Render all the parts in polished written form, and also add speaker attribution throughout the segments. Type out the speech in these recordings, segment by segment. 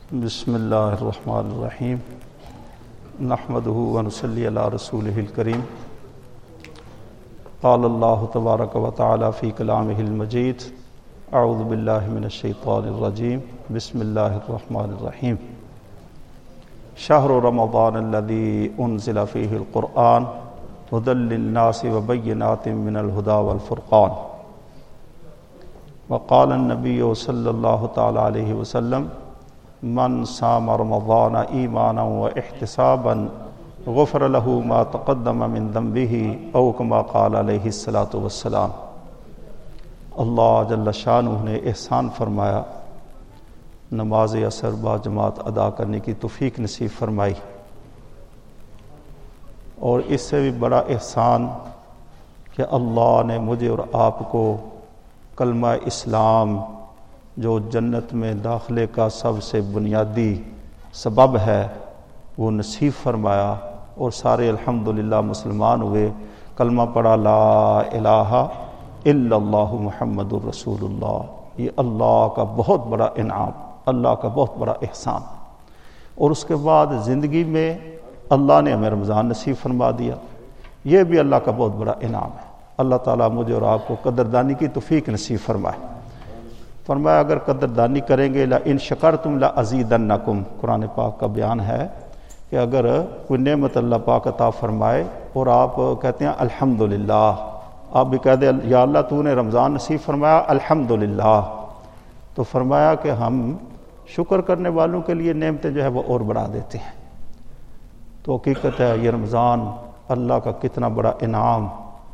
Speaker 1: بسم اللہ الرحمن الرحیم نحمدہ ونصلی علی رسولہ الکریم قال اللہ تبارک و تعالی فی کلامہ المجید اعوذ باللہ من الشیطان الرجیم بسم اللہ الرحمن الرحیم شہر رمضان الذی انزل فیہ القرآن ھدی للناس وبینات من الہدی والفرقان وقال النبی صلی اللہ تعالی علیہ وسلم من صام رمضان ایمانا واحتسابا غفر له ما تقدم من ذنبه او كما قال علیہ الصلاۃ والسلام۔ اللہ جل شانہ نے احسان فرمایا، نماز عصر با جماعت ادا کرنے کی توفیق نصیب فرمائی، اور اس سے بھی بڑا احسان کہ اللہ نے مجھے اور آپ کو کلمہ اسلام جو جنت میں داخلے کا سب سے بنیادی سبب ہے وہ نصیب فرمایا، اور سارے الحمدللہ مسلمان ہوئے، کلمہ پڑھا لا الہ الا اللہ محمد الرسول اللہ۔ یہ اللہ کا بہت بڑا انعام، اللہ کا بہت بڑا احسان۔ اور اس کے بعد زندگی میں اللہ نے ہمیں رمضان نصیب فرما دیا، یہ بھی اللہ کا بہت بڑا انعام ہے۔ اللہ تعالیٰ مجھے اور آپ کو قدردانی کی توفیق نصیب فرمائے۔ فرمایا اگر قدردانی کریں گے لَإِن شَكَرْتُمْ لَأَزِيدَنَّكُمْ، قرآن پاک کا بیان ہے کہ اگر کوئی نعمت اللہ پاک عطا فرمائے اور آپ کہتے ہیں الحمدللہ، آپ بھی کہہ دیں یا اللہ تو نے رمضان نصیب فرمایا الحمدللہ، تو فرمایا کہ ہم شکر کرنے والوں کے لیے نعمتیں جو ہے وہ اور بڑھا دیتے ہیں۔ تو حقیقت ہے یہ رمضان اللہ کا کتنا بڑا انعام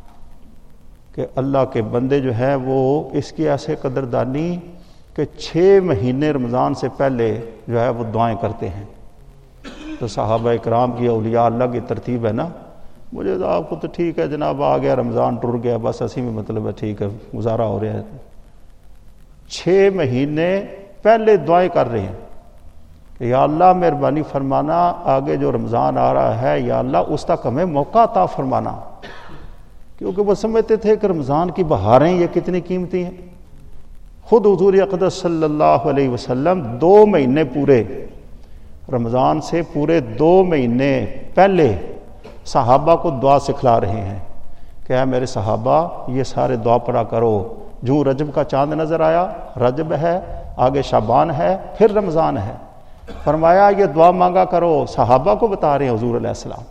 Speaker 1: کہ اللہ کے بندے جو ہے وہ اس کی ایسے قدردانی کہ 6 مہینے رمضان سے پہلے جو ہے وہ دعائیں کرتے ہیں۔ تو صحابہ اکرام کی اولیاء اللہ کی ترتیب ہے نا، مجھے تو آپ کو تو ٹھیک ہے جناب، آ گیا رمضان ٹر گیا، بس اسی میں مطلب ہے ٹھیک ہے گزارا ہو رہا ہے۔ 6 مہینے پہلے دعائیں کر رہے ہیں کہ یا اللہ مہربانی فرمانا، آگے جو رمضان آ رہا ہے یا اللہ اس تک ہمیں موقع عطا فرمانا، کیونکہ وہ سمجھتے تھے کہ رمضان کی بہاریں یہ کتنی قیمتی ہیں۔ خود حضور اقدس صلی اللہ علیہ وسلم 2 مہینے پورے رمضان سے پورے 2 مہینے پہلے صحابہ کو دعا سکھلا رہے ہیں کہ اے میرے صحابہ یہ سارے دعا پڑھا کرو، جو رجب کا چاند نظر آیا، رجب ہے، آگے شعبان ہے، پھر رمضان ہے، فرمایا یہ دعا مانگا کرو، صحابہ کو بتا رہے ہیں حضور علیہ السلام۔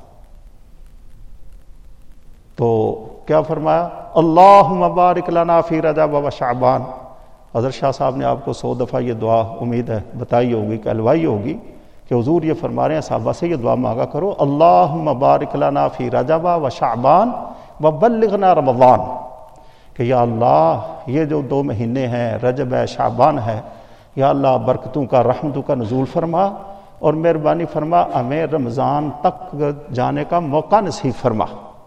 Speaker 1: تو کیا فرمایا؟ اللہم بارک لنا فی رجب و شعبان۔ حضرت شاہ صاحب نے آپ کو 100 دفعہ یہ دعا امید ہے بتائی ہوگی، کہلوائی ہوگی کہ حضور یہ فرما رہے ہیں صحابہ سے یہ دعا مانگا کرو، اللہم بارک لنا فی رجب و شعبان و بلغنا رمضان، کہ یا اللہ یہ جو 2 مہینے ہیں، رجب ہے، شعبان ہے، یا اللہ برکتوں کا، رحمتوں کا نزول فرما اور مہربانی فرما ہمیں رمضان تک جانے کا موقع نصیب فرما۔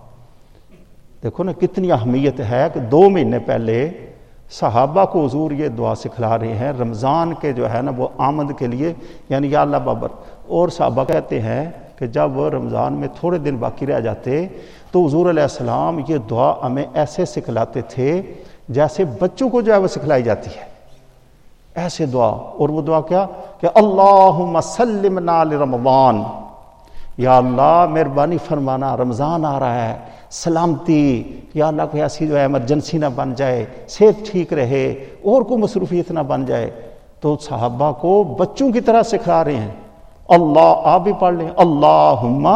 Speaker 1: دیکھو نا کتنی اہمیت ہے کہ 2 مہینے پہلے صحابہ کو حضور یہ دعا سکھلا رہے ہیں رمضان کے جو ہے نا وہ آمد کے لیے، یعنی یا اللہ بابر۔ اور صحابہ کہتے ہیں کہ جب رمضان میں تھوڑے دن باقی رہ جاتے تو حضور علیہ السلام یہ دعا ہمیں ایسے سکھلاتے تھے جیسے بچوں کو جو ہے وہ سکھلائی جاتی ہے، ایسے دعا۔ اور وہ دعا کیا کہ اللہم سلمنا لرمضان، یا اللہ مہربانی فرمانا رمضان آ رہا ہے، سلامتی، یا اللہ کوئی ایسی جو ہے ایمرجنسی نہ بن جائے، صحت ٹھیک رہے، اور کوئی مصروفیت نہ بن جائے۔ تو صحابہ کو بچوں کی طرح سکھا رہے ہیں۔ اللہ، آپ بھی پڑھ لیں، اللہم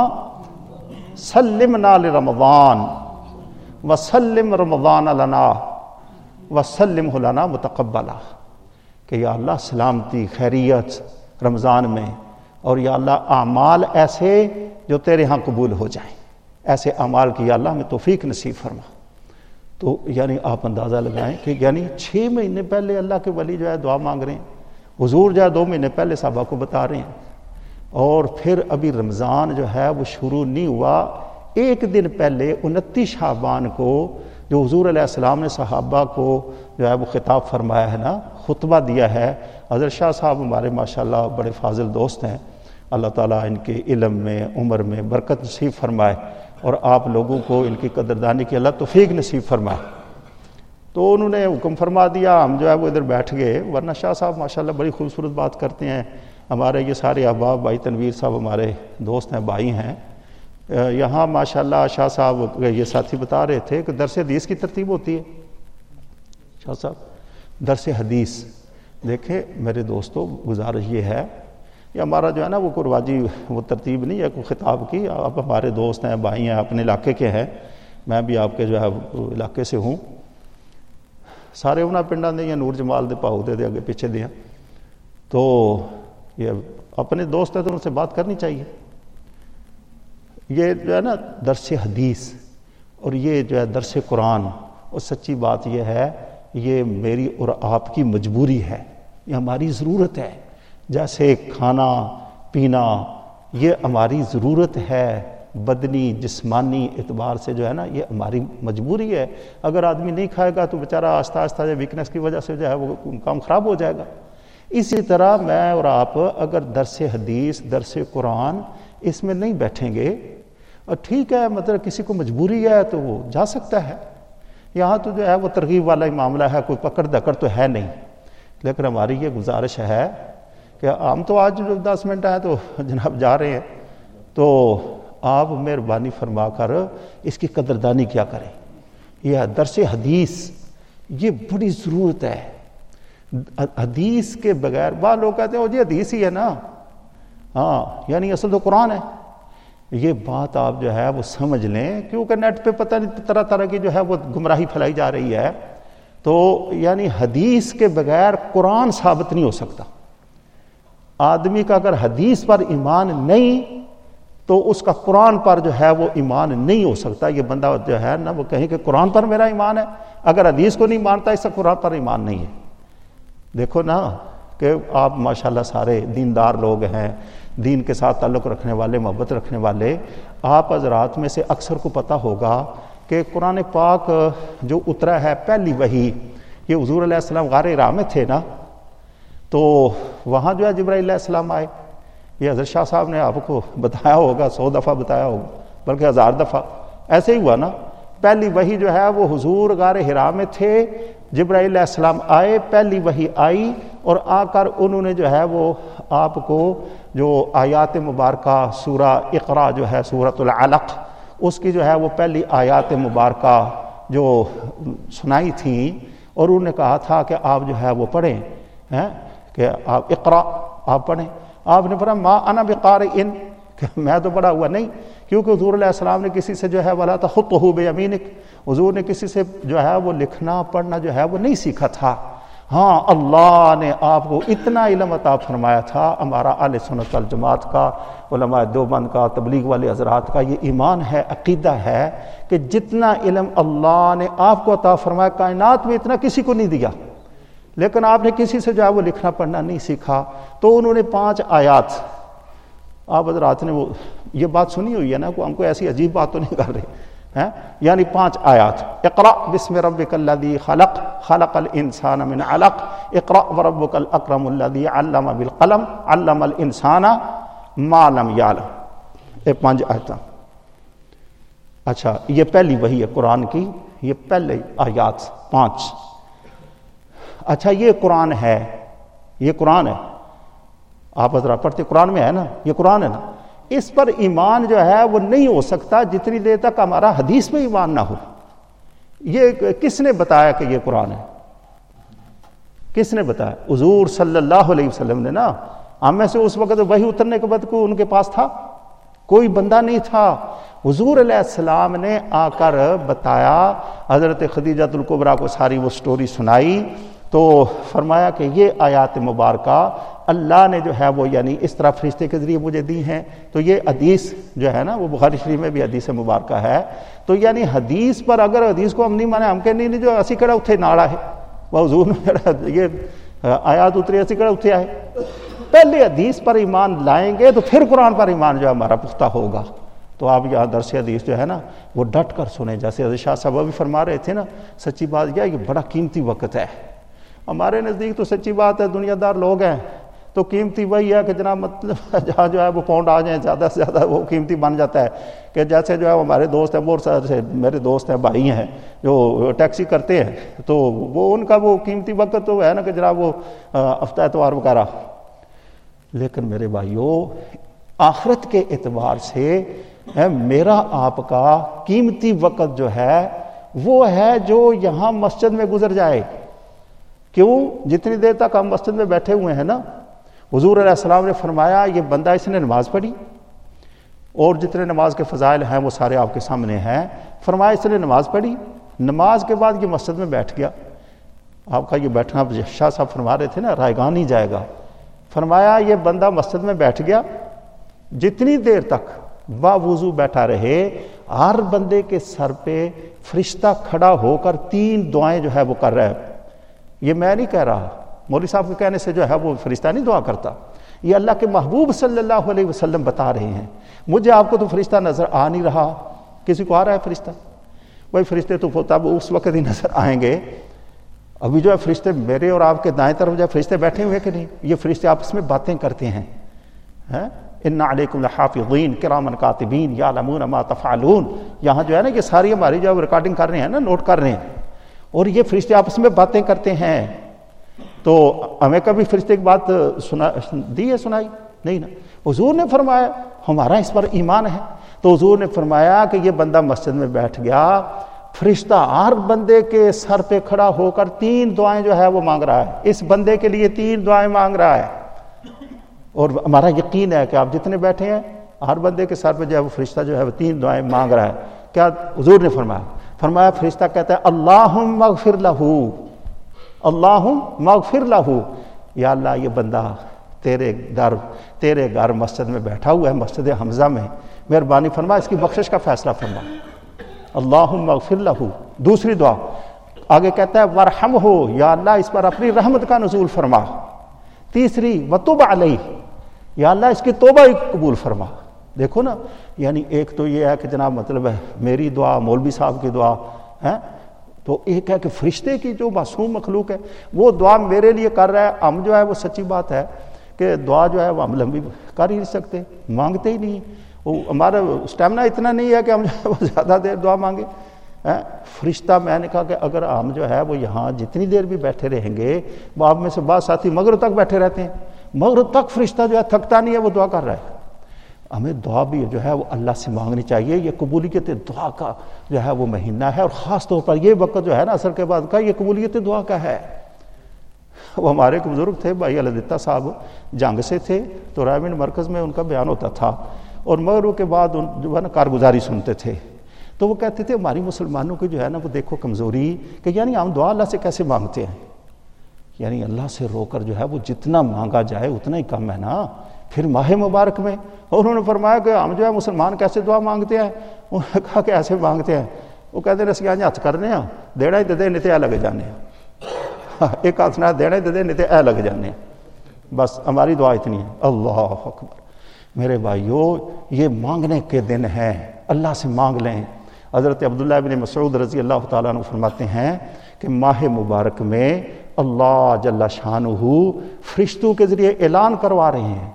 Speaker 1: سلمنا لرمضان وسلم رمضان لنا وسلمہ لنا متقبلا، کہ یا اللہ سلامتی، خیریت رمضان میں، اور یا اللہ اعمال ایسے جو تیرے ہاں قبول ہو جائیں، ایسے اعمال کی یا اللہ ہمیں توفیق نصیب فرما۔ تو یعنی آپ اندازہ لگائیں کہ یعنی 6 مہینے پہلے اللہ کے ولی جو ہے دعا مانگ رہے ہیں، حضور جو ہے 2 مہینے پہلے صحابہ کو بتا رہے ہیں، اور پھر ابھی رمضان جو ہے وہ شروع نہیں ہوا، 1 دن پہلے 29 شعبان کو جو حضور علیہ السلام نے صحابہ کو جو ہے وہ خطاب فرمایا ہے نا، خطبہ دیا ہے۔ حضرت شاہ صاحب ہمارے ماشاءاللہ بڑے فاضل دوست ہیں، اللہ تعالیٰ ان کے علم میں، عمر میں برکت نصیب فرمائے، اور آپ لوگوں کو ان کی قدردانی کی اللہ توفیق نصیب فرمائے۔ تو انہوں نے حکم فرما دیا، ہم جو ہے وہ ادھر بیٹھ گئے، ورنہ شاہ صاحب ماشاءاللہ بڑی خوبصورت بات کرتے ہیں، ہمارے یہ سارے احباب، بھائی تنویر صاحب ہمارے دوست ہیں، بھائی ہیں، یہاں ماشاءاللہ شاہ صاحب یہ ساتھی بتا رہے تھے کہ درس حدیث کی ترتیب ہوتی ہے. شاہ صاحب درس حدیث دیکھیں میرے دوستوں، گزارش یہ ہے، یہ ہمارا جو ہے نا وہ قرواجی وہ ترتیب نہیں ہے کوئی خطاب کی. آپ ہمارے دوست ہیں، بھائی ہیں، اپنے علاقے کے ہیں، میں بھی آپ کے جو ہے علاقے سے ہوں. سارے انہاں پنڈاں دے یا نور جمال دے پاؤ دے اگے پیچھے دیا، تو یہ اپنے دوست ہیں تو ان سے بات کرنی چاہیے. یہ جو ہے نا درس حدیث اور یہ جو ہے درس قرآن، اور سچی بات یہ ہے یہ میری اور آپ کی مجبوری ہے، یہ ہماری ضرورت ہے. جیسے کھانا پینا یہ ہماری ضرورت ہے، بدنی جسمانی اعتبار سے جو ہے نا یہ ہماری مجبوری ہے. اگر آدمی نہیں کھائے گا تو بیچارہ آہستہ آہستہ ویکنس کی وجہ سے جو ہے وہ کام خراب ہو جائے گا. اسی طرح میں اور آپ اگر درس حدیث، درس قرآن اس میں نہیں بیٹھیں گے، اور ٹھیک ہے مطلب کسی کو مجبوری ہے تو وہ جا سکتا ہے. یہاں تو جو ہے وہ ترغیب والا ہی معاملہ ہے، کوئی پکڑ دکڑ تو ہے نہیں. لیکن ہماری یہ گزارش ہے کہ ہم تو آج 10 منٹ ہیں تو جناب جا رہے ہیں، تو آپ مہربانی فرما کر اس کی قدردانی کیا کریں. یہ درس حدیث یہ بڑی ضرورت ہے. حدیث کے بغیر بعض لوگ کہتے ہیں وہ جی حدیث ہی ہے نا، ہاں یعنی اصل تو قرآن ہے. یہ بات آپ جو ہے وہ سمجھ لیں، کیونکہ نیٹ پہ پتہ نہیں طرح طرح کی جو ہے وہ گمراہی پھیلائی جا رہی ہے. تو یعنی حدیث کے بغیر قرآن ثابت نہیں ہو سکتا. آدمی کا اگر حدیث پر ایمان نہیں تو اس کا قرآن پر جو ہے وہ ایمان نہیں ہو سکتا. یہ بندہ جو ہے نا وہ کہیں کہ قرآن پر میرا ایمان ہے، اگر حدیث کو نہیں مانتا اس کا قرآن پر ایمان نہیں ہے. دیکھو نا کہ آپ ماشاءاللہ سارے دیندار لوگ ہیں، دین کے ساتھ تعلق رکھنے والے، محبت رکھنے والے. آپ حضرات میں سے اکثر کو پتہ ہوگا کہ قرآن پاک جو اترا ہے پہلی وحی، یہ حضور علیہ السلام غار حرا میں تھے نا، تو وہاں جو ہے جبرائیل علیہ السلام آئے. یہ حضرت شاہ صاحب نے آپ کو بتایا ہوگا، 100 دفعہ بتایا ہوگا، بلکہ 1000 دفعہ ایسے ہی ہوا نا. پہلی وحی جو ہے وہ حضور غار حرا میں تھے، جبرائیل علیہ السلام آئے، پہلی وحی آئی، اور آ کر انہوں نے جو ہے وہ آپ کو جو آیات مبارکہ سورہ اقرا جو ہے سورۃ العلق، اس کی جو ہے وہ پہلی آیات مبارکہ جو سنائی تھیں، اور انہوں نے کہا تھا کہ آپ جو ہے وہ پڑھیں، کہ آپ اقرا آپ پڑھیں. آپ نے فرمایا ما انا بقارئ، کہ میں تو پڑھا ہوا نہیں، کیونکہ حضور علیہ السلام نے کسی سے جو ہے ولا تخطہ بیمینک، حضور نے کسی سے جو ہے وہ لکھنا پڑھنا جو ہے وہ نہیں سیکھا تھا. ہاں اللہ نے آپ کو اتنا علم عطا فرمایا تھا. ہمارا اہل سنت والجماعت کا، علماء دیوبند کا، تبلیغ والے حضرات کا یہ ایمان ہے، عقیدہ ہے کہ جتنا علم اللہ نے آپ کو عطا فرمایا کائنات میں اتنا کسی کو نہیں دیا. لیکن آپ نے کسی سے جو ہے وہ لکھنا پڑھنا نہیں سیکھا، تو انہوں نے 5 آیات، آپ حضرات نے وہ یہ بات سنی ہوئی ہے نا، ہم کو ایسی عجیب بات تو نہیں کر رہے ہیں، یعنی 5 آیات. اقرأ بسم ربک الذی خلق، خلق الانسان من علق، اقرأ وربک الاکرم الذی علم بالقلم، علم الانسان ما لم یعلم. یہ 5 آیات. اچھا یہ پہلی وحی ہے قرآن کی، یہ پہلے آیات 5. اچھا یہ قرآن ہے، یہ قرآن ہے، آپ حضرات پڑھتے قرآن میں ہے نا، یہ قرآن ہے نا. اس پر ایمان جو ہے وہ نہیں ہو سکتا جتنی دیر تک ہمارا حدیث میں ایمان نہ ہو. یہ کس نے بتایا کہ یہ قرآن ہے؟ کس نے بتایا؟ حضور صلی اللہ علیہ وسلم نے نا. ہم میں سے اس وقت وحی اترنے کے بعد کوئی ان کے پاس تھا؟ کوئی بندہ نہیں تھا. حضور علیہ السلام نے آ کر بتایا، حضرت خدیجہ الکبریٰ کو ساری وہ سٹوری سنائی، تو فرمایا کہ یہ آیات مبارکہ اللہ نے جو ہے وہ یعنی اس طرح فرشتے کے ذریعے مجھے دی ہیں. تو یہ حدیث جو ہے نا وہ بخاری شریف میں بھی حدیث مبارکہ ہے. تو یعنی حدیث پر اگر حدیث کو ہم نہیں مانے، ہم کہ نہیں جو اسی کڑا اتھے ناڑا ہے، وہ حضور نے یہ آیات اتری اسی کڑا اتھے آئے. پہلے حدیث پر ایمان لائیں گے تو پھر قرآن پر ایمان جو ہے ہمارا پختہ ہوگا. تو آپ یہاں درس حدیث جو ہے نا وہ ڈٹ کر سنیں. جیسے حضرت شاہ صاحب بھی فرما رہے تھے نا، سچی بات یہ بڑا قیمتی وقت ہے. ہمارے نزدیک تو سچی بات ہے دنیا دار لوگ ہیں تو قیمتی وہی ہے کہ جناب مطلب جہاں جو ہے وہ پاؤنڈ آ جائیں زیادہ سے زیادہ وہ قیمتی بن جاتا ہے. کہ جیسے جو ہے ہمارے دوست ہیں، بہت سارے میرے دوست ہیں، بھائی ہیں جو ٹیکسی کرتے ہیں، تو وہ ان کا وہ قیمتی وقت تو ہے نا کہ جناب وہ ہفتہ اتوار وغیرہ. لیکن میرے بھائیوں آخرت کے اعتبار سے میرا آپ کا قیمتی وقت جو ہے وہ ہے جو یہاں مسجد میں گزر جائے. کیوں؟ جتنی دیر تک ہم مسجد میں بیٹھے ہوئے ہیں نا، حضور علیہ السلام نے فرمایا یہ بندہ اس نے نماز پڑھی، اور جتنے نماز کے فضائل ہیں وہ سارے آپ کے سامنے ہیں. فرمایا اس نے نماز پڑھی، نماز کے بعد یہ مسجد میں بیٹھ گیا. آپ کا یہ بیٹھنا شاہ صاحب فرما رہے تھے نا رائگان نہیں جائے گا. فرمایا یہ بندہ مسجد میں بیٹھ گیا، جتنی دیر تک باوضو بیٹھا رہے ہر بندے کے سر پہ فرشتہ کھڑا ہو کر 3 دعائیں جو ہے وہ کر رہا ہے. یہ میں نہیں کہہ رہا، مولوی صاحب کے کہنے سے جو ہے وہ فرشتہ نہیں دعا کرتا، یہ اللہ کے محبوب صلی اللہ علیہ وسلم بتا رہے ہیں. مجھے آپ کو تو فرشتہ نظر آ نہیں رہا، کسی کو آ رہا ہے فرشتہ؟ وہی فرشتے تو تب اس وقت ہی نظر آئیں گے. ابھی جو ہے فرشتے میرے اور آپ کے دائیں طرف جو ہے فرشتے بیٹھے ہوئے کہ نہیں؟ یہ فرشتے آپس میں باتیں کرتے ہیں. اِنَّ عَلَيْكُمْ لَحَافِظِينَ كِرَامًا كَاتِبِينَ يَعْلَمُونَ مَا تَفْعَلُونَ. یہاں جو ہے نا یہ ساری ہماری جو ہے ریکارڈنگ کر رہے ہیں نا، نوٹ کر رہے ہیں، اور یہ فرشتے آپس میں باتیں کرتے ہیں. تو ہمیں کبھی فرشتے کی بات سنائی نہیں نا. حضور نے فرمایا ہمارا اس پر ایمان ہے. تو حضور نے فرمایا کہ یہ بندہ مسجد میں بیٹھ گیا، فرشتہ ہر بندے کے سر پہ کھڑا ہو کر 3 دعائیں جو ہے وہ مانگ رہا ہے. اس بندے کے لیے 3 دعائیں مانگ رہا ہے. اور ہمارا یقین ہے کہ آپ جتنے بیٹھے ہیں ہر بندے کے سر پہ جو ہے وہ فرشتہ جو ہے وہ 3 دعائیں مانگ رہا ہے. کیا حضور نے فرمایا فرشتہ کہتا ہے اللہم اغفر لہو، اللہم اغفر لہو. یا اللہ یہ بندہ تیرے گھر مسجد میں بیٹھا ہوا ہے، مسجد حمزہ میں، مہربانی فرما اس کی بخشش کا فیصلہ فرما. اللہم اغفر لہو. دوسری دعا آگے کہتا ہے ورحمہ، یا اللہ اس پر اپنی رحمت کا نزول فرما. تیسری وتب علیہ، یا اللہ اس کی توبہ ہی قبول فرما. دیکھو نا، یعنی ایک تو یہ ہے کہ جناب مطلب ہے میری دعا، مولوی صاحب کی دعا ہے، تو ایک ہے کہ فرشتے کی جو معصوم مخلوق ہے وہ دعا میرے لیے کر رہا ہے. ہم جو ہے وہ سچی بات ہے کہ دعا جو ہے وہ ہم لمبی کر ہی نہیں سکتے، مانگتے ہی نہیں. وہ ہمارا اسٹیمنا اتنا نہیں ہے کہ ہم جو ہے وہ زیادہ دیر دعا مانگے. فرشتہ میں نے کہا کہ اگر ہم جو ہے وہ یہاں جتنی دیر بھی بیٹھے رہیں گے، وہ آپ میں سے بعض ساتھی مغرب تک بیٹھے رہتے ہیں، مغرب تک فرشتہ جو ہے تھکتا نہیں ہے، وہ دعا کر رہا ہے. ہمیں دعا بھی جو ہے وہ اللہ سے مانگنی چاہیے. یہ قبولیت دعا کا جو ہے وہ مہینہ ہے، اور خاص طور پر یہ وقت جو ہے نا عصر کے بعد کا، یہ قبولیت دعا کا ہے. وہ ہمارے ایک بزرگ تھے بھائی الدتہ صاحب، جنگ سے تھے تو رائمنڈ مرکز میں ان کا بیان ہوتا تھا، اور مغرب کے بعد جو ہے نا کارگزاری سنتے تھے. تو وہ کہتے تھے ہماری مسلمانوں کی جو ہے نا وہ دیکھو کمزوری، کہ یعنی ہم دعا اللہ سے کیسے مانگتے ہیں، یعنی اللہ سے رو کر جو ہے وہ جتنا مانگا جائے اتنا ہی کم ہے نا. پھر ماہ مبارک میں انہوں نے فرمایا کہ ہم جو ہے مسلمان کیسے دعا مانگتے ہیں. انہوں نے کہا کہ ایسے مانگتے ہیں، وہ کہتے ہیں رسیاں ہاتھ کرنے ہیں، دینا ہی دے نہیں تو اے لگ جانے ہیں، ایک ہاتھ نہ دینا ہی دے نہیں تو اے لگ جانے ہیں. بس ہماری دعا اتنی ہے. اللہ اکبر. میرے بھائیو یہ مانگنے کے دن ہیں، اللہ سے مانگ لیں. حضرت عبداللہ بن مسعود رضی اللہ تعالیٰ عنہ فرماتے ہیں کہ ماہ مبارک میں اللہ جل شانہ فرشتوں کے ذریعے اعلان کروا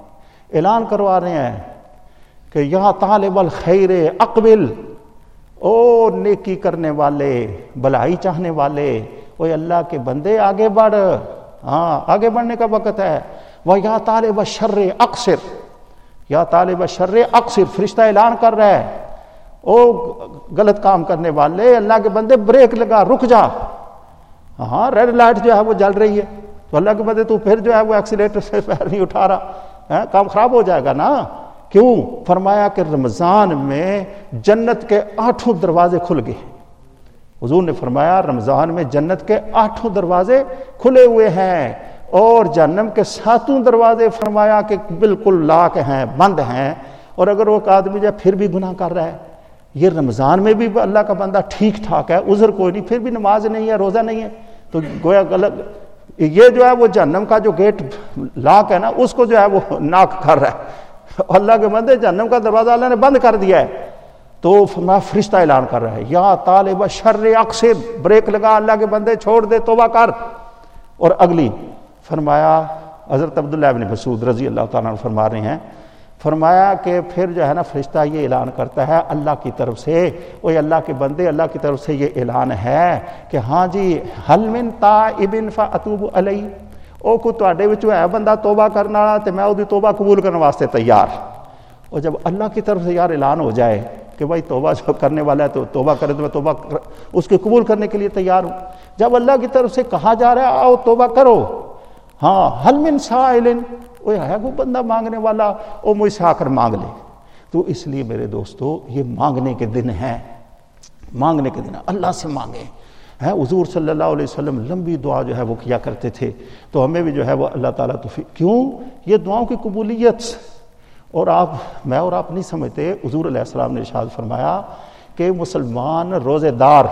Speaker 1: رہے ہیں کہ یا طالب الخیر اقبل، او نیکی کرنے والے، بھلائی چاہنے والے، او اللہ کے بندے آگے بڑھ، ہاں آگے بڑھنے کا وقت ہے. وہ یا طالب الشر اقصر، یا طالب الشر اقصر، فرشتہ اعلان کر رہا ہے او غلط کام کرنے والے، اللہ کے بندے بریک لگا، رک جا. ہاں ریڈ لائٹ جو ہے وہ جل رہی ہے تو اللہ کے بندے تو پھر جو ہے وہ ایکسیلیٹر سے پیر نہیں اٹھا رہا، کام خراب ہو جائے گا نا. کیوں؟ فرمایا کہ رمضان میں جنت کے 8 دروازے کھل گئے. حضور نے فرمایا رمضان میں جنت کے 8 دروازے کھلے ہوئے ہیں، اور جہنم کے 7 دروازے فرمایا کہ بالکل لاک ہیں، بند ہیں. اور اگر وہ آدمی جو ہے پھر بھی گناہ کر رہا ہے، یہ رمضان میں بھی اللہ کا بندہ ٹھیک ٹھاک ہے، عذر کوئی نہیں، پھر بھی نماز نہیں ہے، روزہ نہیں ہے، تو گویا غلط، یہ جو ہے وہ جہنم کا جو گیٹ لاک ہے نا اس کو جو ہے وہ ناک کر رہا ہے. اللہ کے بندے جہنم کا دروازہ اللہ نے بند کر دیا ہے. تو فرشتہ اعلان کر رہا ہے یا طالب شر اقصر، بریک لگا، اللہ کے بندے چھوڑ دے، توبہ کر. اور اگلی فرمایا حضرت عبداللہ بن مسعود رضی اللہ تعالیٰ عنہ فرما رہے ہیں، فرمایا کہ پھر جو ہے نا فرشتہ یہ اعلان کرتا ہے اللہ کی طرف سے، اوے اللہ کے بندے، اللہ کی طرف سے یہ اعلان ہے کہ ہاں جی حل من تائب فاتوب علیہ، وہ کوئی تواڈے وچوں ہے بندہ توبہ کرنے والا تے میں وہ توبہ قبول کرنے واسطے تیار. اور جب اللہ کی طرف سے یار اعلان ہو جائے کہ بھائی توبہ جو کرنے والا ہے تو توبہ کرے تو میں توبہ اس کے قبول کرنے کے لیے تیار ہوں. جب اللہ کی طرف سے کہا جا رہا ہے آؤ توبہ کرو، ہاں حل من سائل، وہ ہے وہ بندہ مانگنے والا، وہ مجھ سے آ کر مانگ لے. تو اس لیے میرے دوستو یہ مانگنے کے دن ہیں، مانگنے کے دن اللہ سے مانگیں. حضور صلی اللہ علیہ وسلم لمبی دعا جو ہے وہ کیا کرتے تھے، تو ہمیں بھی جو ہے وہ اللہ تعالیٰ توفیق. کیوں؟ یہ دعاؤں کی قبولیت. اور میں اور آپ نہیں سمجھتے، حضور علیہ السلام نے ارشاد فرمایا کہ مسلمان روزے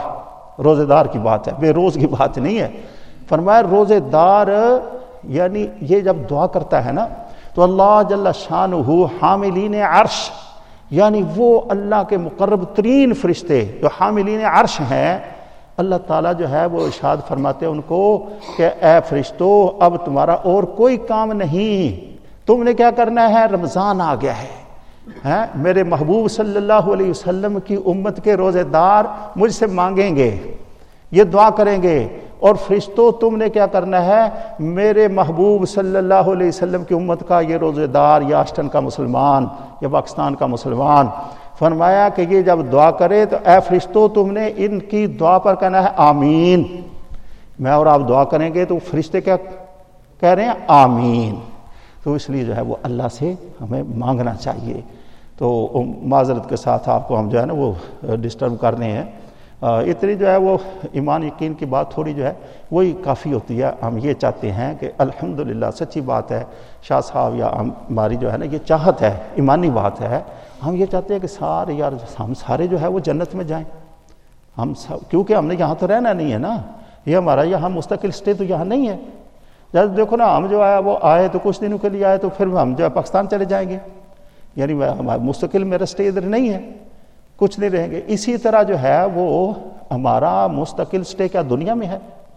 Speaker 1: دار کی بات ہے، بے روز کی بات نہیں ہے. فرمایا روزے دار یعنی یہ جب دعا کرتا ہے نا تو اللہ جل شانہ حاملین عرش، یعنی وہ اللہ کے مقرب ترین فرشتے جو حاملین عرش ہیں، اللہ تعالیٰ جو ہے وہ ارشاد فرماتے ہیں ان کو کہ اے فرشتو اب تمہارا اور کوئی کام نہیں، تم نے کیا کرنا ہے، رمضان آ گیا ہے، میرے محبوب صلی اللہ علیہ وسلم کی امت کے روزے دار مجھ سے مانگیں گے، یہ دعا کریں گے، اور فرشتوں تم نے کیا کرنا ہے، میرے محبوب صلی اللہ علیہ وسلم کی امت کا یہ روزے دار یا آسٹن کا مسلمان یا پاکستان کا مسلمان، فرمایا کہ یہ جب دعا کرے تو اے فرشتوں تم نے ان کی دعا پر کہنا ہے آمین. میں اور آپ دعا کریں گے تو فرشتے کیا کہہ رہے ہیں، آمین. تو اس لیے جو ہے وہ اللہ سے ہمیں مانگنا چاہیے. تو معذرت کے ساتھ آپ کو ہم جو ہے نا وہ ڈسٹرب کر رہے ہیں، اتنی جو ہے وہ ایمان یقین کی بات تھوڑی جو ہے وہی کافی ہوتی ہے. ہم یہ چاہتے ہیں کہ الحمدللہ سچی بات ہے شاہ صاحب یا ہماری جو ہے نا یہ چاہت ہے، ایمانی بات ہے، ہم یہ چاہتے ہیں کہ سارے یار ہم سارے جو ہے وہ جنت میں جائیں. ہم کیونکہ ہم نے یہاں تو رہنا نہیں ہے نا، یہ ہمارا یہاں مستقل اسٹے تو یہاں نہیں ہے. جب دیکھو نا ہم جو ہے وہ آئے تو کچھ دنوں کے لیے آئے تو پھر ہم جو ہے پاکستان چلے جائیں گے، یعنی مستقل میرا اسٹے ادھر نہیں ہے، کچھ نہیں رہیں گے. اسی طرح جو ہے وہ ہمارا مستقل اسٹے کیا دنیا میں ہے؟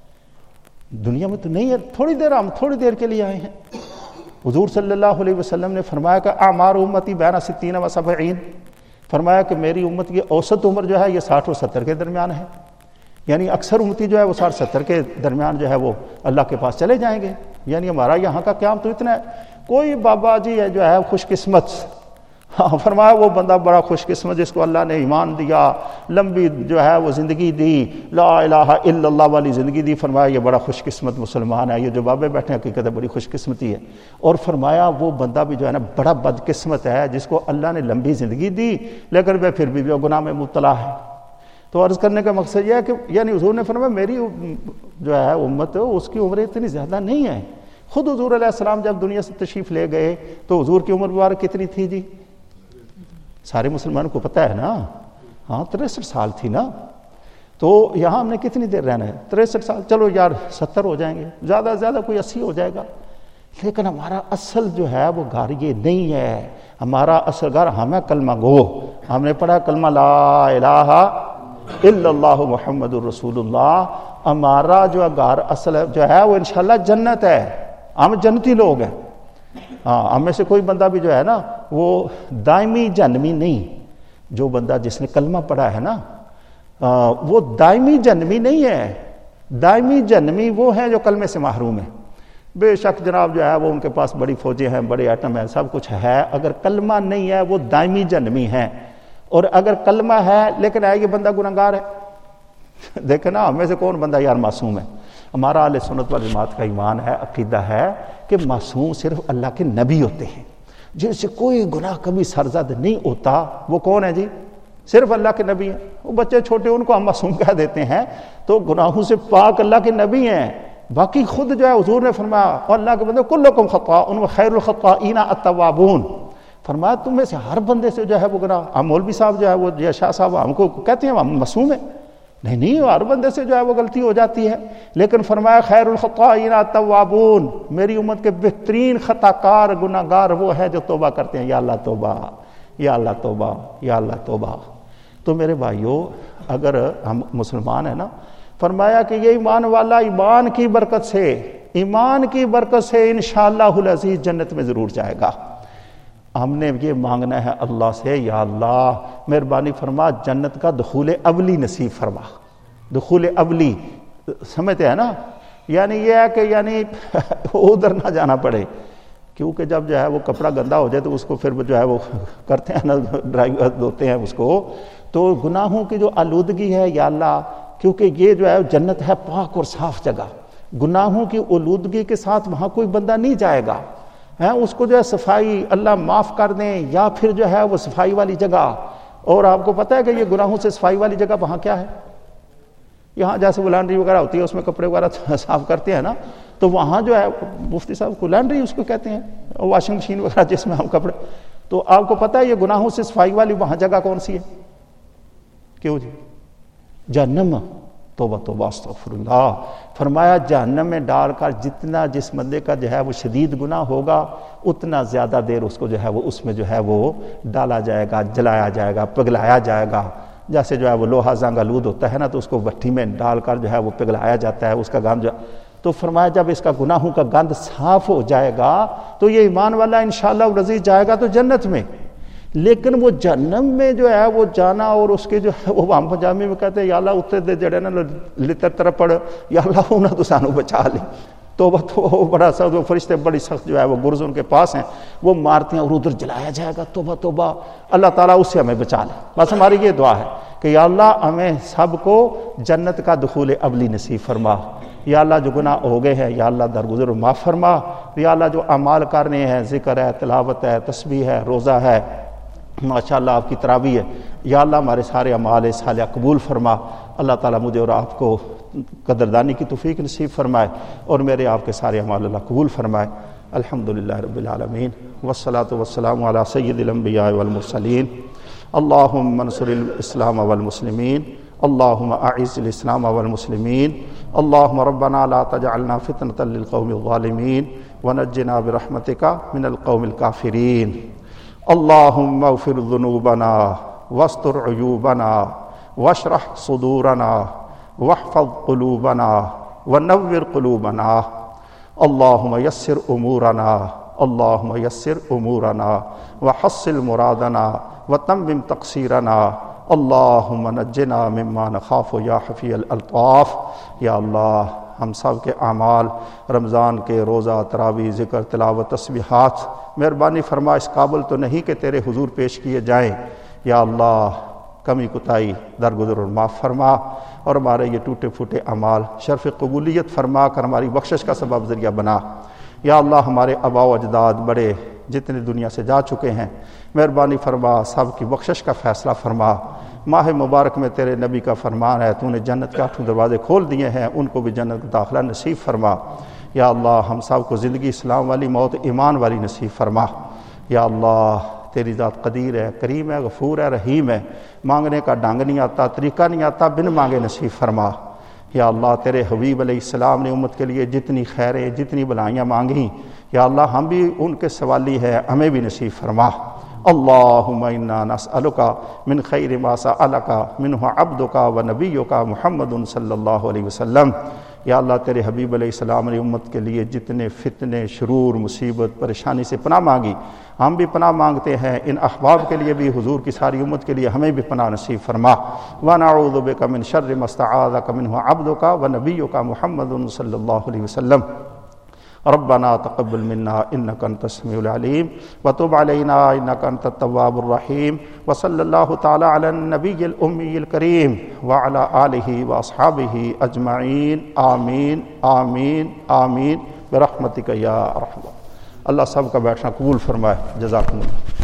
Speaker 1: دنیا میں تو نہیں ہے. ہم تھوڑی دیر کے لیے آئے ہیں. حضور صلی اللہ علیہ وسلم نے فرمایا کہ اعمار امتی بین 60 و 70، فرمایا کہ میری امت کی اوسط عمر جو ہے یہ 60 اور 70 کے درمیان ہے. یعنی اکثر امتی جو ہے وہ 60-70 کے درمیان جو ہے وہ اللہ کے پاس چلے جائیں گے. یعنی ہمارا یہاں کا قیام تو اتنا ہے. کوئی بابا جی ہے جو ہے خوش قسمت، فرمایا وہ بندہ بڑا خوش قسمت جس کو اللہ نے ایمان دیا، لمبی جو ہے وہ زندگی دی، لا الہ الا اللہ والی زندگی دی، فرمایا یہ بڑا خوش قسمت مسلمان ہے. یہ جو بابے بیٹھے ہیں حقیقت ہے بڑی خوش قسمتی ہے. اور فرمایا وہ بندہ بھی جو ہے نا بڑا بد قسمت ہے جس کو اللہ نے لمبی زندگی دی لیکن وہ پھر بھی گناہ میں مبتلا ہے. تو عرض کرنے کا مقصد یہ ہے کہ یعنی حضور نے فرمایا میری جو ہے امت اس کی عمر اتنی زیادہ نہیں ہے. خود حضور علیہ السلام جب دنیا سے تشریف لے گئے تو حضور کی عمر مبارک کتنی تھی جی؟ سارے مسلمانوں کو پتہ ہے نا، ہاں 63 سال تھی نا. تو یہاں ہم نے کتنی دیر رہنا ہے؟ 63 سال. چلو یار 70 ہو جائیں گے، زیادہ سے زیادہ کوئی 80 ہو جائے گا. لیکن ہمارا اصل جو ہے وہ گھر یہ نہیں ہے. ہمارا اصل گھر ہم ہے کلمہ گو. ہم نے پڑھا کلمہ لا الہ الا اللہ محمد الرسول اللہ. ہمارا جو گھر اصل جو ہے وہ انشاءاللہ جنت ہے. ہم جنتی لوگ ہیں. ہاں ہم میں سے کوئی بندہ بھی جو ہے نا وہ دائمی جہنمی نہیں. جو بندہ جس نے کلمہ پڑھا ہے نا وہ دائمی جہنمی نہیں ہے. دائمی جہنمی وہ ہیں جو کلمے سے محروم ہیں. بے شک جناب جو ہے وہ ان کے پاس بڑی فوجیں ہیں، بڑے ایٹم ہیں، سب کچھ ہے، اگر کلمہ نہیں ہے وہ دائمی جہنمی ہیں. اور اگر کلمہ ہے لیکن ہے یہ بندہ گنہگار ہے. دیکھیں نا ہم میں سے کون بندہ یار معصوم ہے؟ ہمارا اہل سنت والجماعت کا ایمان ہے، عقیدہ ہے کہ معصوم صرف اللہ کے نبی ہوتے ہیں جن سے کوئی گناہ کبھی سرزد نہیں ہوتا. وہ کون ہے جی؟ صرف اللہ کے نبی ہیں. وہ بچے چھوٹے ان کو ہم معصوم کہہ دیتے ہیں تو گناہوں سے پاک اللہ کے نبی ہیں. باقی خود جو ہے حضور نے فرمایا اور اللہ کے بندے کلکم خطاؤن وخیر الخطائین التوابون. فرمایا تم میں سے ہر بندے سے جو ہے وہ گناہ. ہم مولوی صاحب جو ہے وہ شاہ صاحب ہم کو کہتے ہیں ہم معصوم ہیں. نہیں ہر بندے سے جو ہے وہ غلطی ہو جاتی ہے. لیکن فرمایا خیر الخطائین التوابون، میری امت کے بہترین خطا کار گناہ گار وہ ہے جو توبہ کرتے ہیں. یا اللہ توبہ، یا اللہ توبہ، یا اللہ توبہ. تو میرے بھائیو اگر ہم مسلمان ہیں نا، فرمایا کہ یہ ایمان والا ایمان کی برکت سے انشاءاللہ العزیز جنت میں ضرور جائے گا. ہم نے یہ مانگنا ہے اللہ سے، یا اللہ مہربانی فرما جنت کا دخول اولی نصیب فرما. دخول اولی سمجھتے ہیں نا، یعنی یہ ہے کہ یعنی ادھر نہ جانا پڑے، کیونکہ جب جو ہے وہ کپڑا گندا ہو جائے تو اس کو پھر جو ہے وہ کرتے ہیں نا، ڈرائی دھوتے ہیں اس کو، تو گناہوں کی جو آلودگی ہے یا اللہ، کیونکہ یہ جو ہے جنت ہے پاک اور صاف جگہ، گناہوں کی آلودگی کے ساتھ وہاں کوئی بندہ نہیں جائے گا، اس کو جو ہے صفائی اللہ معاف کر دیں، یا پھر جو ہے وہ صفائی والی جگہ۔ اور آپ کو پتہ ہے کہ یہ گناہوں سے صفائی والی جگہ وہاں کیا ہے؟ یہاں جیسے وہ لانڈری وغیرہ ہوتی ہے اس میں کپڑے وغیرہ صاف کرتے ہیں نا، تو وہاں جو ہے مفتی صاحب کو لانڈری اس کو کہتے ہیں، واشنگ مشین وغیرہ جس میں ہم کپڑے، تو آپ کو پتہ ہے یہ گناہوں سے صفائی والی وہاں جگہ کون سی ہے؟ کیوں جی؟ جہنم۔ توبہ توبہ استغفر اللہ۔ فرمایا جہنم میں ڈال کر جتنا جس بندے کا جو ہے وہ شدید گناہ ہوگا اتنا زیادہ دیر اس کو جو ہے وہ اس میں جو ہے وہ ڈالا جائے گا، جلایا جائے گا، پگھلایا جائے گا۔ جیسے جو ہے وہ لوہا زنگ آلود ہوتا ہے نا، تو اس کو بھٹی میں ڈال کر جو ہے وہ پگھلایا جاتا ہے، اس کا گند جو، تو فرمایا جب اس کا گناہوں کا گند صاف ہو جائے گا تو یہ ایمان والا انشاءاللہ العزیز جائے گا تو جنت میں۔ لیکن وہ جہنم میں جو ہے وہ جانا، اور اس کے جو ہے وہ ہم پنجابی میں کہتے ہیں یا اللہ اتنے دے جڑے نا لتر طرف پڑ، یا اللہ انہاں تو سانو بچا لے۔ توبہ تو بڑا سخت، وہ فرشتے بڑی سخت جو ہے وہ گرز ان کے پاس ہیں، وہ مارتے ہیں اور ادھر جلایا جائے گا۔ توبہ توبہ، اللہ تعالیٰ اس سے ہمیں بچا لے۔ بس ہماری یہ دعا ہے کہ یا اللہ ہمیں سب کو جنت کا دخول ابلی نصیب فرما۔ یا اللہ جو گناہ ہو گئے ہیں یا اللہ درگزر معاف فرما۔ یا اللہ جو اعمال کرنے ہیں، ذکر ہے، تلاوت ہے، تسبیح ہے، روزہ ہے، ماشاءاللہ آپ کی تراویح ہے، یا اللہ ہمارے سارے اعمال صالحہ قبول فرما۔ اللہ تعالیٰ مجھے اور آپ کو قدردانی کی توفیق نصیب فرمائے، اور میرے آپ کے سارے اعمال اللہ قبول فرمائے۔ الحمدللہ رب العالمین، والصلاة والسلام علی سید الانبیاء والمرسلین۔ اللہم انصر الاسلام والمسلمین، اللہم اعز الاسلام والمسلمین، اللہم ربنا لا تجعلنا فتنة للقوم الظالمین ونجنا برحمتک من القوم الکافرین۔ اللہم اغفر ذنوبنا واستر عیوبنا واشرح صدورنا واحفظ قلوبنا ونور قلوبنا، اللہم یسر امورنا، اللہم یسر امورنا وحصل مرادنا وتمم تقصیرنا، اللہم نجنا مما نخاف یا حفی الالطاف۔ یا اللہ ہم سب کے اعمال رمضان کے روزہ، تراویح، ذکر، تلاوت، تسبیحات مہربانی فرما اس قابل تو نہیں کہ تیرے حضور پیش کیے جائیں۔ یا اللہ کمی کوتاہی درگزر اور معاف فرما، اور ہمارے یہ ٹوٹے پھوٹے اعمال شرف قبولیت فرما کر ہماری بخشش کا سبب ذریعہ بنا۔ یا اللہ ہمارے آباء و اجداد بڑے جتنے دنیا سے جا چکے ہیں، مہربانی فرما سب کی بخشش کا فیصلہ فرما۔ ماہ مبارک میں تیرے نبی کا فرمان ہے تو نے جنت کے 8 دروازے کھول دیے ہیں، ان کو بھی جنت کا داخلہ نصیب فرما۔ یا اللہ ہم سب کو زندگی اسلام والی، موت ایمان والی نصیب فرما۔ یا اللہ تیری ذات قدیر ہے، کریم ہے، غفور ہے، رحیم ہے، مانگنے کا ڈھنگ نہیں آتا، طریقہ نہیں آتا، بن مانگے نصیب فرما۔ یا اللہ تیرے حبیب علیہ السلام نے امت کے لیے جتنی خیریں، جتنی بلائیاں مانگیں، یا اللہ ہم بھی ان کے سوالی ہیں، ہمیں بھی نصیب فرما۔ اللہم انا نسألک من خیر ما سألک منہ عبدک و نبیک محمد صلی اللہ علیہ وسلم۔ یا اللہ تیرے حبیب علیہ السلام نے امت کے لیے جتنے فتنے، شرور، مصیبت، پریشانی سے پناہ مانگی، ہم بھی پناہ مانگتے ہیں ان احباب کے لیے بھی، حضور کی ساری امت کے لیے ہمیں بھی پناہ نصیب فرما۔ وَنَعُوذُ بِكَ مِن شَرِّ مَا اسْتَعَاذَكَ مِنْهُ عَبْدُكَ وَنَبِيُّكَ محمد صلی اللہ علیہ وسلم۔ ربنا تقبل منا انك انت السميع العليم وتب علينا انك انت التواب الرحيم، وصلى الله تعالى على النبي الامي الكريم وعلى اله واصحابه اجمعين، آمین آمین آمین برحمتک یا ارحم۔ اللہ سب کا بیٹھنا قبول فرمائے۔ جزاکم اللہ۔